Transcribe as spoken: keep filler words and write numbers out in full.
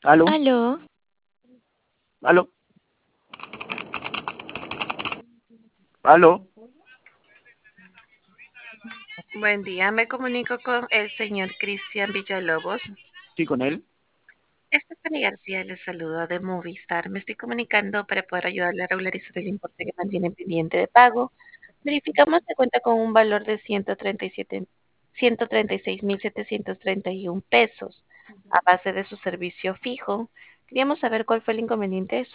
¿Aló? Aló, ¿Aló? ¿Aló? Buen día, me comunico con el señor Cristian Villalobos. Sí, con él. Stephanie García le saluda de Movistar. Me estoy comunicando para poder ayudarle a regularizar el importe que mantiene pendiente de pago. Verificamos que cuenta con un valor de ciento treinta y siete, ciento treinta y seis mil setecientos treinta y uno pesos a base de su servicio fijo. Queríamos saber cuál fue el inconveniente.